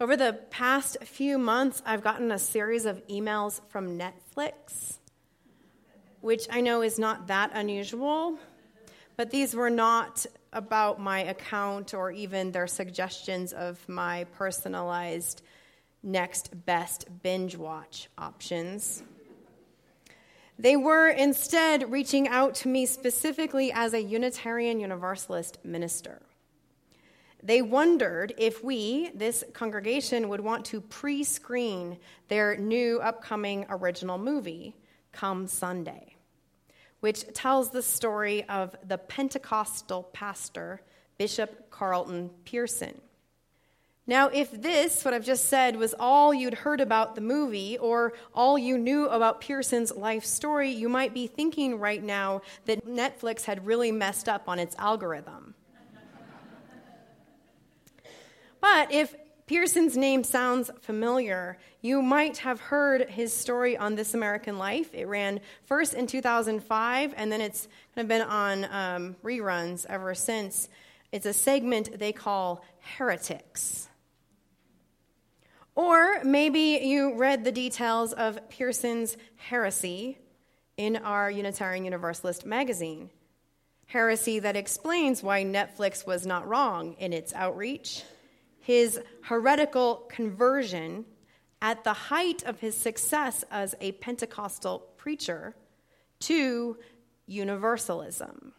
Over the past few months, I've gotten a series of emails from Netflix, which I know is not that unusual, but these were not about my account or even their suggestions of my personalized next best binge watch options. They were instead reaching out to me specifically as a Unitarian Universalist minister. They wondered if we, this congregation, would want to pre-screen their new upcoming original movie, Come Sunday, which tells the story of the Pentecostal pastor, Bishop Carlton Pearson. Now, if this, what I've just said, was all you'd heard about the movie or all you knew about Pearson's life story, you might be thinking right now that Netflix had really messed up on its algorithm. But if Pearson's name sounds familiar, you might have heard his story on This American Life. It ran first in 2005, and then it's kind of been on reruns ever since. It's a segment they call Heretics. Or maybe you read the details of Pearson's heresy in our Unitarian Universalist magazine. Heresy that explains why Netflix was not wrong in its outreach. His heretical conversion at the height of his success as a Pentecostal preacher to universalism.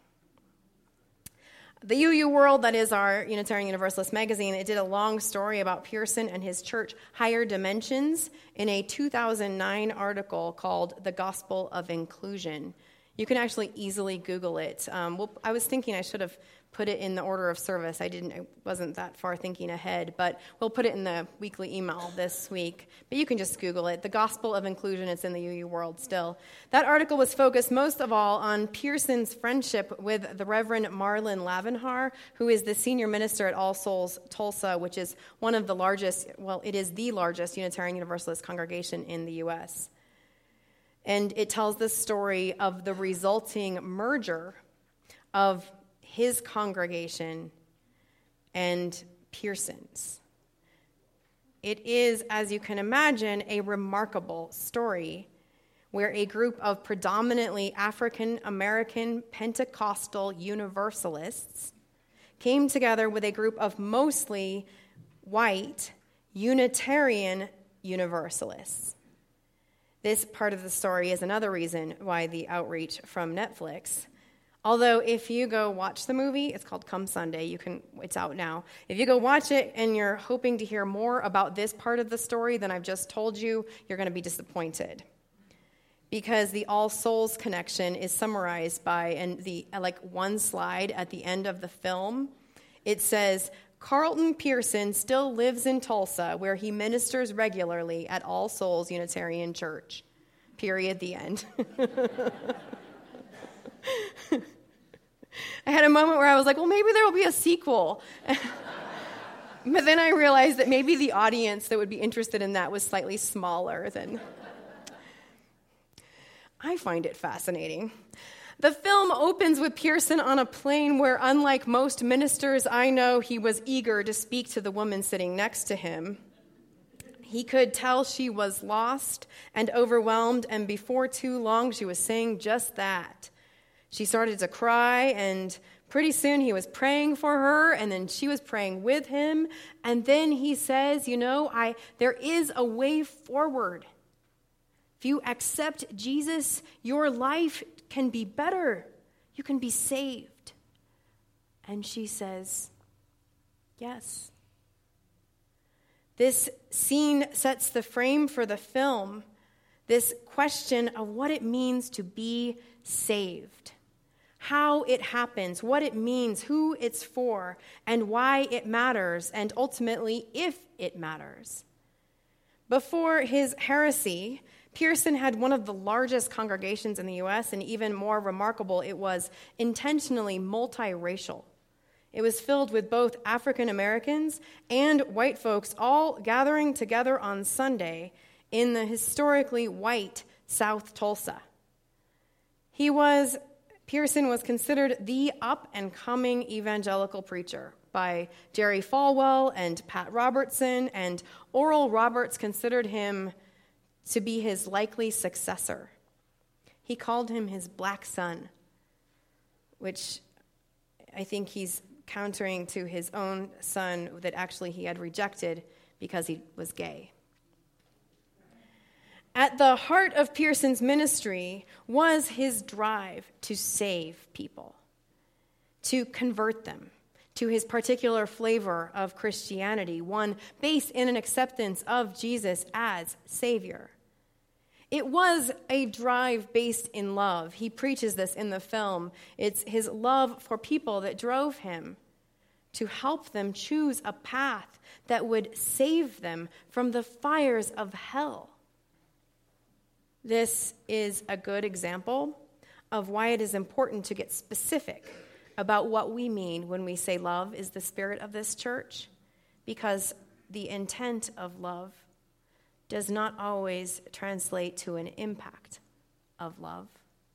The UU World, that is our Unitarian Universalist magazine, it did a long story about Pearson and his church, Higher Dimensions, in a 2009 article called The Gospel of Inclusion. You can actually easily Google it. I was thinking I should have put it in the order of service. I wasn't that far thinking ahead, but we'll put it in the weekly email this week. But you can just Google it. The Gospel of Inclusion, it's in the UU World still. That article was focused most of all on Pearson's friendship with the Reverend Marlon Lavenhar, who is the senior minister at All Souls Tulsa, which is one of the largest, it is the largest Unitarian Universalist congregation in the U.S. And it tells the story of the resulting merger of his congregation and Pearson's. It is, as you can imagine, a remarkable story where a group of predominantly African American Pentecostal Universalists came together with a group of mostly white Unitarian Universalists. This part of the story is another reason why the outreach from Netflix. Although if you go watch the movie, it's called Come Sunday, it's out now. If you go watch it and you're hoping to hear more about this part of the story than I've just told you, you're going to be disappointed. Because the All Souls connection is summarized by one slide at the end of the film. It says, Carlton Pearson still lives in Tulsa, where he ministers regularly at All Souls Unitarian Church. Period, the end. I had a moment where I was like, well, maybe there will be a sequel. But then I realized that maybe the audience that would be interested in that was slightly smaller than... I find it fascinating. The film opens with Pearson on a plane where, unlike most ministers I know, he was eager to speak to the woman sitting next to him. He could tell she was lost and overwhelmed, and before too long, she was saying just that. She started to cry, and pretty soon he was praying for her, and then she was praying with him. And then he says, there is a way forward. If you accept Jesus, your life can be better. You can be saved. And she says, yes. This scene sets the frame for the film, this question of what it means to be saved. How it happens, what it means, who it's for, and why it matters, and ultimately, if it matters. Before his heresy, Pearson had one of the largest congregations in the U.S., and even more remarkable, it was intentionally multiracial. It was filled with both African Americans and white folks all gathering together on Sunday in the historically white South Tulsa. Pearson was considered the up-and-coming evangelical preacher by Jerry Falwell and Pat Robertson, and Oral Roberts considered him to be his likely successor. He called him his black son, which I think he's countering to his own son that actually he had rejected because he was gay. At the heart of Pearson's ministry was his drive to save people, to convert them to his particular flavor of Christianity, one based in an acceptance of Jesus as Savior. It was a drive based in love. He preaches this in the film. It's his love for people that drove him to help them choose a path that would save them from the fires of hell. This is a good example of why it is important to get specific about what we mean when we say love is the spirit of this church, because the intent of love does not always translate to an impact of love.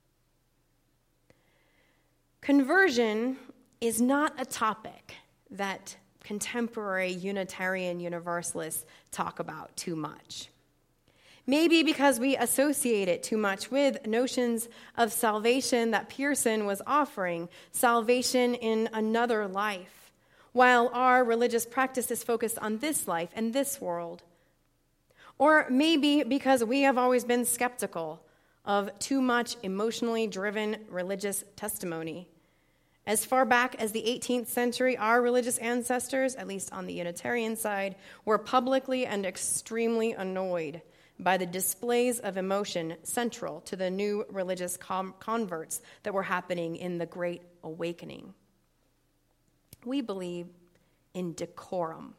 Conversion is not a topic that contemporary Unitarian Universalists talk about too much. Maybe because we associate it too much with notions of salvation that Pearson was offering, salvation in another life, while our religious practice is focused on this life and this world. Or maybe because we have always been skeptical of too much emotionally driven religious testimony. As far back as the 18th century, our religious ancestors, at least on the Unitarian side, were publicly and extremely annoyed by the displays of emotion central to the new religious converts that were happening in the Great Awakening. We believe in decorum,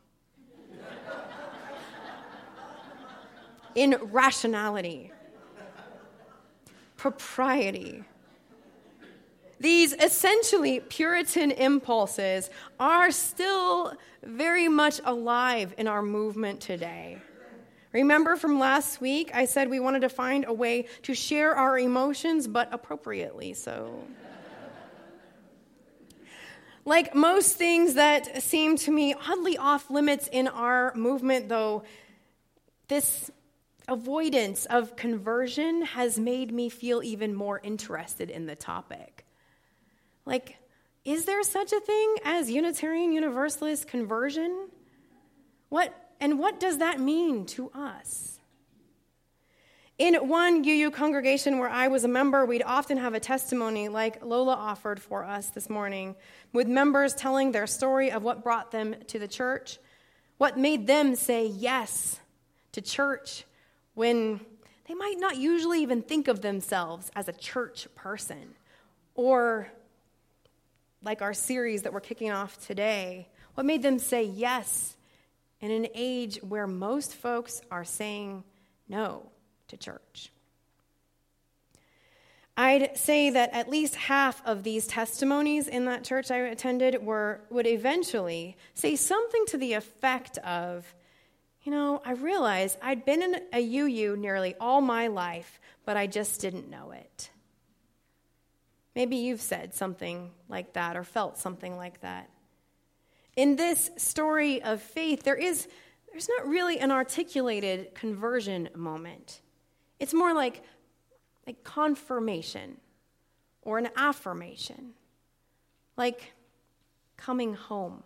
in rationality, propriety. These essentially Puritan impulses are still very much alive in our movement today. Remember from last week, I said we wanted to find a way to share our emotions, but appropriately so. Like most things that seem to me oddly off limits in our movement, though, this avoidance of conversion has made me feel even more interested in the topic. Like, is there such a thing as Unitarian Universalist conversion? What does that mean to us? In one UU congregation where I was a member, we'd often have a testimony like Lola offered for us this morning, with members telling their story of what brought them to the church, what made them say yes to church when they might not usually even think of themselves as a church person, or like our series that we're kicking off today, what made them say yes in an age where most folks are saying no to church. I'd say that at least half of these testimonies in that church I attended would eventually say something to the effect of, I realized I'd been in a UU nearly all my life, but I just didn't know it. Maybe you've said something like that or felt something like that. In this story of faith, there's not really an articulated conversion moment. It's more like confirmation or an affirmation, like coming home.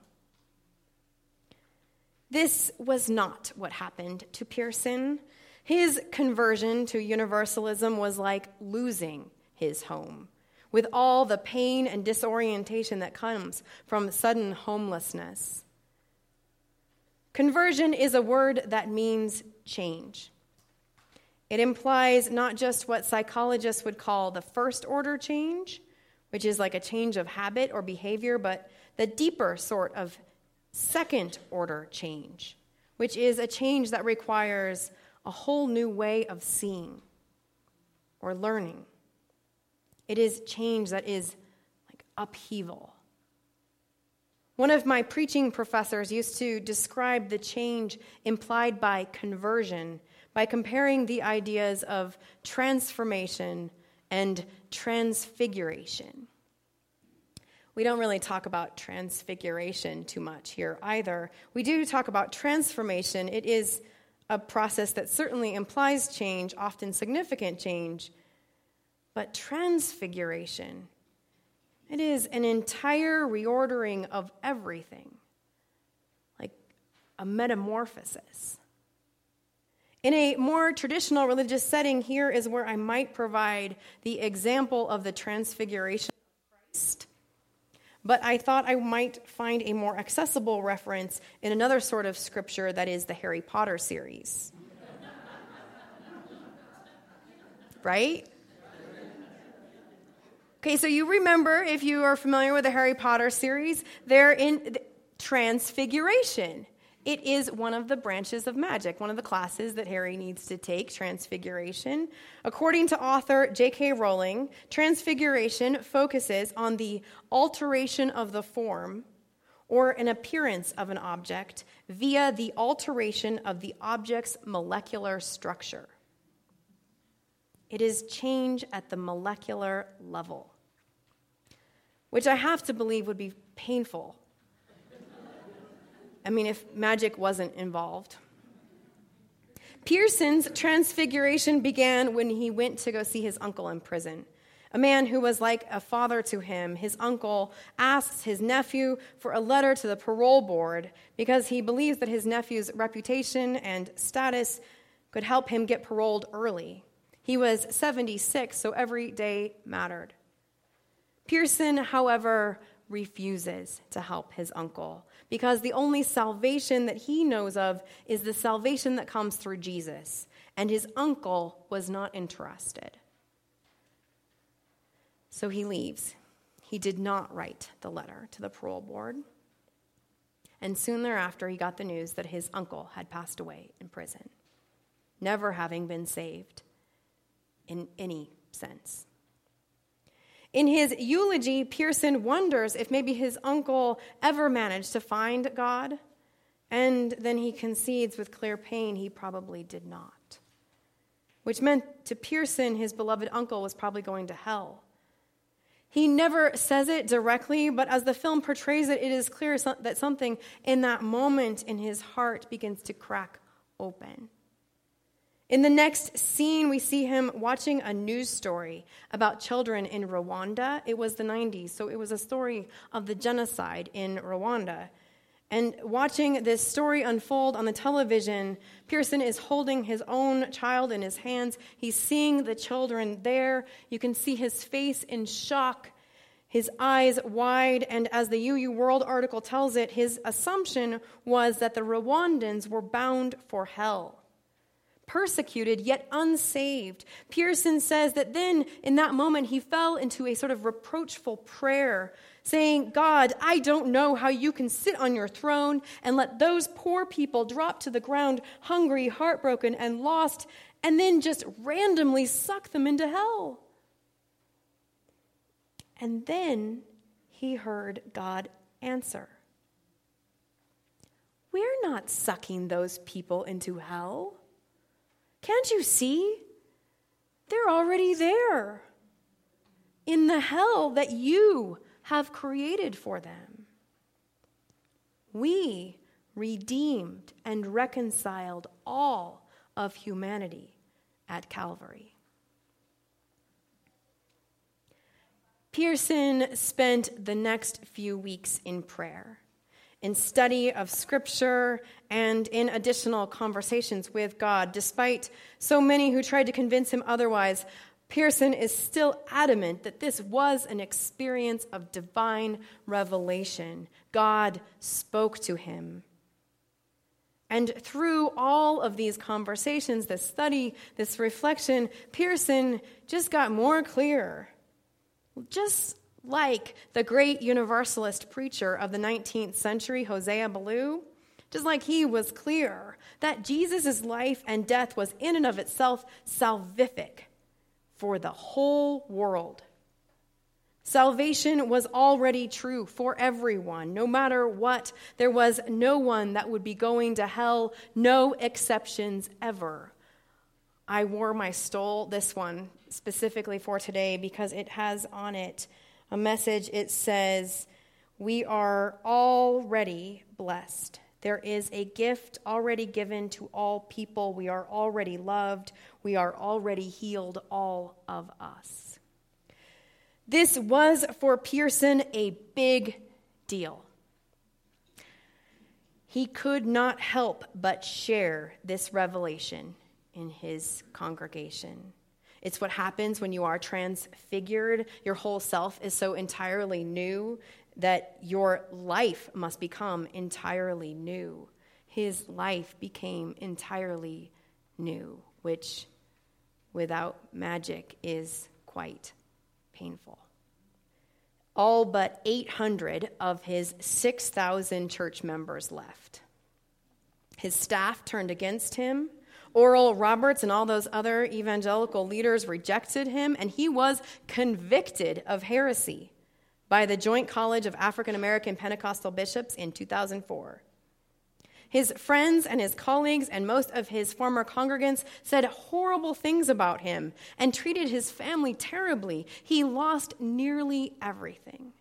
This was not what happened to Pearson. His conversion to Universalism was like losing his home, with all the pain and disorientation that comes from sudden homelessness. Conversion is a word that means change. It implies not just what psychologists would call the first order change, which is like a change of habit or behavior, but the deeper sort of second order change, which is a change that requires a whole new way of seeing or learning. It is change that is like upheaval. One of my preaching professors used to describe the change implied by conversion by comparing the ideas of transformation and transfiguration. We don't really talk about transfiguration too much here either. We do talk about transformation. It is a process that certainly implies change, often significant change. But transfiguration, it is an entire reordering of everything, like a metamorphosis. In a more traditional religious setting, here is where I might provide the example of the transfiguration of Christ. But I thought I might find a more accessible reference in another sort of scripture that is the Harry Potter series. Right? Okay, so you remember, if you are familiar with the Harry Potter series, they're in Transfiguration. It is one of the branches of magic, one of the classes that Harry needs to take, Transfiguration. According to author J.K. Rowling, Transfiguration focuses on the alteration of the form or an appearance of an object via the alteration of the object's molecular structure. It is change at the molecular level, which I have to believe would be painful. I mean, if magic wasn't involved. Pearson's transfiguration began when he went to go see his uncle in prison, a man who was like a father to him. His uncle asks his nephew for a letter to the parole board because he believes that his nephew's reputation and status could help him get paroled early. He was 76, so every day mattered. Pearson, however, refuses to help his uncle because the only salvation that he knows of is the salvation that comes through Jesus, and his uncle was not interested. So he leaves. He did not write the letter to the parole board, and soon thereafter he got the news that his uncle had passed away in prison, never having been saved in any sense. In his eulogy, Pearson wonders if maybe his uncle ever managed to find God, and then he concedes with clear pain he probably did not, which meant to Pearson his beloved uncle was probably going to hell. He never says it directly, but as the film portrays it, it is clear that something in that moment in his heart begins to crack open. In the next scene, we see him watching a news story about children in Rwanda. It was the 90s, so it was a story of the genocide in Rwanda. And watching this story unfold on the television, Pearson is holding his own child in his hands. He's seeing the children there. You can see his face in shock, his eyes wide, and as the UU World article tells it, his assumption was that the Rwandans were bound for hell. Persecuted, yet unsaved. Pearson says that then, in that moment, he fell into a sort of reproachful prayer, saying, God, I don't know how you can sit on your throne and let those poor people drop to the ground, hungry, heartbroken, and lost, and then just randomly suck them into hell. And then he heard God answer. We're not sucking those people into hell. Can't you see? They're already there in the hell that you have created for them. We redeemed and reconciled all of humanity at Calvary. Pearson spent the next few weeks in prayer, in study of Scripture, and in additional conversations with God. Despite so many who tried to convince him otherwise, Pearson is still adamant that this was an experience of divine revelation. God spoke to him. And through all of these conversations, this study, this reflection, Pearson just got more clear. Just like the great universalist preacher of the 19th century, Hosea Ballou, just like he was clear that Jesus' life and death was in and of itself salvific for the whole world. Salvation was already true for everyone, no matter what. There was no one that would be going to hell, no exceptions ever. I stole this one specifically for today because it has on it a Message, it says, "We are already blessed. There is a gift already given to all people. We are already loved. We are already healed, all of us." This was for Pearson a big deal. He could not help but share this revelation in his congregation. It's what happens when you are transfigured. Your whole self is so entirely new that your life must become entirely new. His life became entirely new, which without magic is quite painful. All but 800 of his 6,000 church members left. His staff turned against him. Oral Roberts and all those other evangelical leaders rejected him, and he was convicted of heresy by the Joint College of African American Pentecostal Bishops in 2004. His friends and his colleagues and most of his former congregants said horrible things about him and treated his family terribly. He lost nearly everything.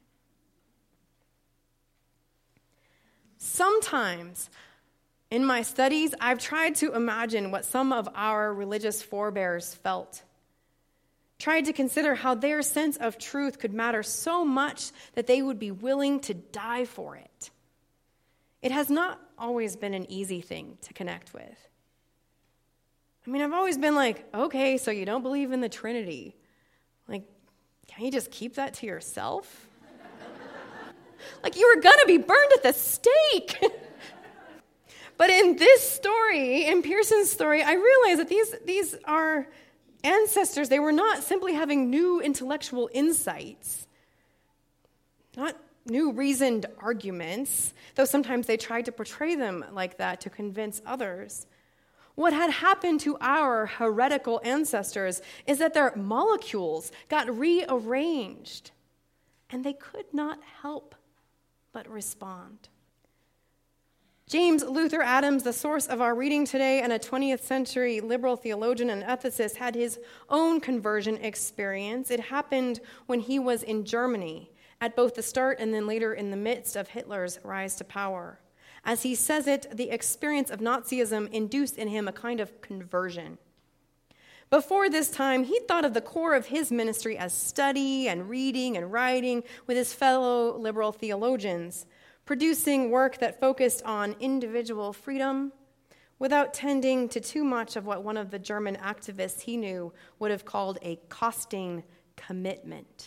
Sometimes in my studies, I've tried to imagine what some of our religious forebears felt. Tried to consider how their sense of truth could matter so much that they would be willing to die for it. It has not always been an easy thing to connect with. I mean, I've always been like, okay, so you don't believe in the Trinity. Like, can you just keep that to yourself? Like, you were going to be burned at the stake. But in this story, in Pearson's story, I realize that these are ancestors. They were not simply having new intellectual insights, not new reasoned arguments, though sometimes they tried to portray them like that to convince others. What had happened to our heretical ancestors is that their molecules got rearranged, and they could not help but respond. James Luther Adams, the source of our reading today, and a 20th century liberal theologian and ethicist, had his own conversion experience. It happened when he was in Germany, at both the start and then later in the midst of Hitler's rise to power. As he says it, the experience of Nazism induced in him a kind of conversion. Before this time, he thought of the core of his ministry as study and reading and writing with his fellow liberal theologians, producing work that focused on individual freedom without tending to too much of what one of the German activists he knew would have called a costing commitment.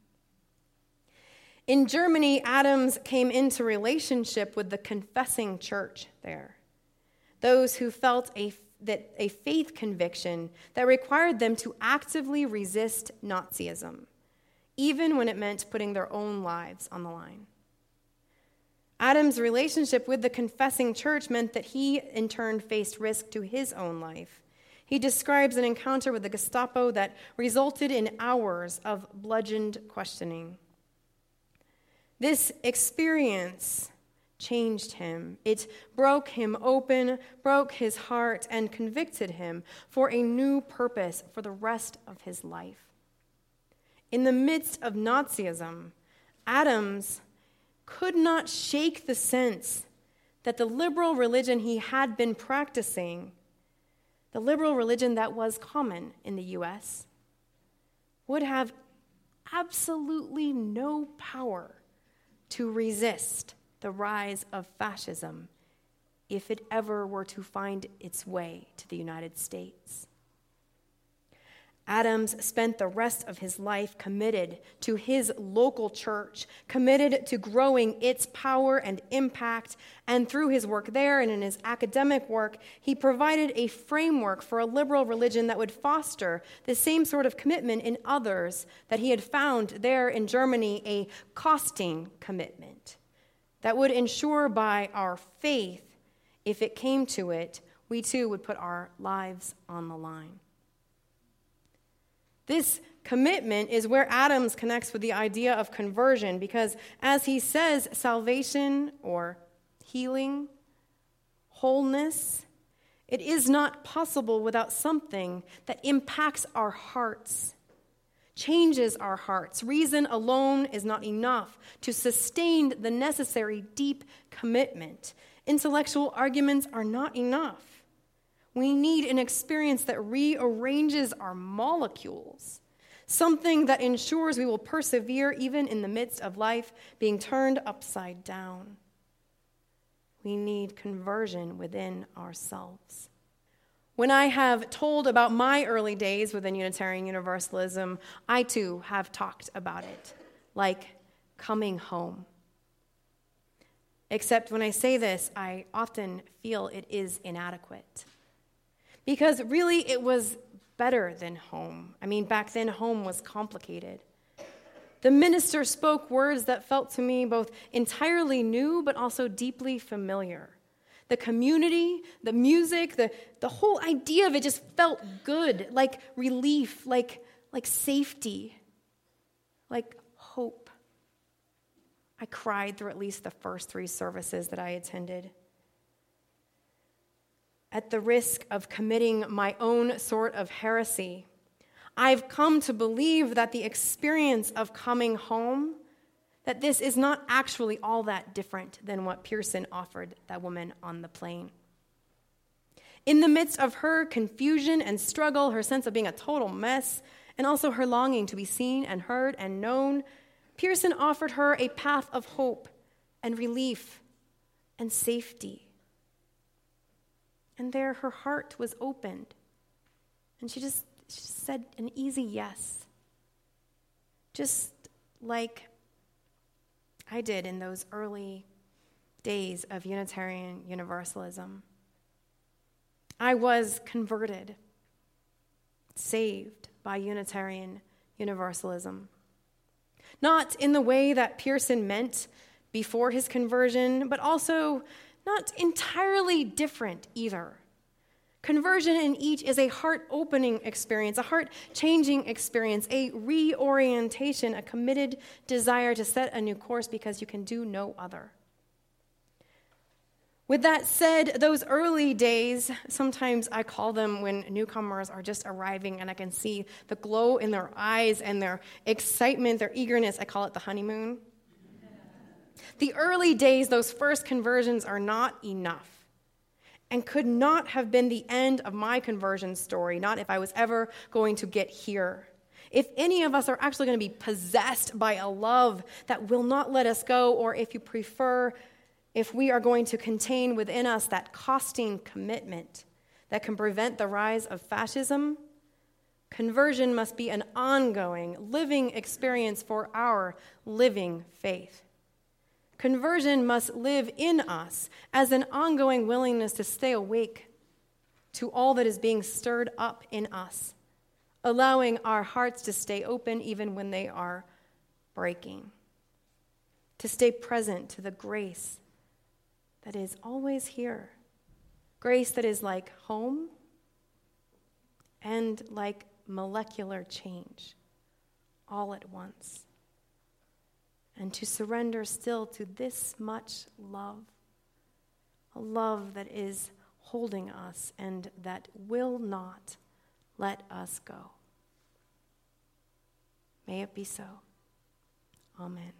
In Germany, Adams came into relationship with the confessing church there, those who felt a faith conviction that required them to actively resist Nazism, even when it meant putting their own lives on the line. Adams' relationship with the confessing church meant that he, in turn, faced risk to his own life. He describes an encounter with the Gestapo that resulted in hours of bludgeoned questioning. This experience changed him. It broke him open, broke his heart, and convicted him for a new purpose for the rest of his life. In the midst of Nazism, Adams could not shake the sense that the liberal religion he had been practicing, the liberal religion that was common in the U.S., would have absolutely no power to resist the rise of fascism if it ever were to find its way to the United States. Adams spent the rest of his life committed to his local church, committed to growing its power and impact, and through his work there and in his academic work, he provided a framework for a liberal religion that would foster the same sort of commitment in others that he had found there in Germany, a costing commitment that would ensure by our faith, if it came to it, we too would put our lives on the line. This commitment is where Adams connects with the idea of conversion, because as he says, salvation or healing, wholeness, it is not possible without something that impacts our hearts, changes our hearts. Reason alone is not enough to sustain the necessary deep commitment. Intellectual arguments are not enough. We need an experience that rearranges our molecules, something that ensures we will persevere even in the midst of life being turned upside down. We need conversion within ourselves. When I have told about my early days within Unitarian Universalism, I too have talked about it, like coming home. Except when I say this, I often feel it is inadequate. Because really, it was better than home. I mean, back then, home was complicated. The minister spoke words that felt to me both entirely new, but also deeply familiar. The community, the music, the whole idea of it just felt good, like relief, like safety, like hope. I cried through at least the first 3 services that I attended. At the risk of committing my own sort of heresy, I've come to believe that the experience of coming home, that this is not actually all that different than what Pearson offered that woman on the plane. In the midst of her confusion and struggle, her sense of being a total mess, and also her longing to be seen and heard and known, Pearson offered her a path of hope and relief and safety. And there her heart was opened, and she just said an easy yes, just like I did in those early days of Unitarian Universalism. I was converted, saved by Unitarian Universalism. Not in the way that Pearson meant before his conversion, but also not entirely different either. Conversion in each is a heart-opening experience, a heart-changing experience, a reorientation, a committed desire to set a new course because you can do no other. With that said, those early days, sometimes I call them when newcomers are just arriving and I can see the glow in their eyes and their excitement, their eagerness. I call it the honeymoon. The early days, those first conversions, are not enough and could not have been the end of my conversion story, not if I was ever going to get here. If any of us are actually going to be possessed by a love that will not let us go, or if you prefer, if we are going to contain within us that costing commitment that can prevent the rise of fascism, conversion must be an ongoing, living experience for our living faith. Conversion must live in us as an ongoing willingness to stay awake to all that is being stirred up in us, allowing our hearts to stay open even when they are breaking, to stay present to the grace that is always here, grace that is like home and like molecular change all at once. And to surrender still to this much love, a love that is holding us and that will not let us go. May it be so. Amen.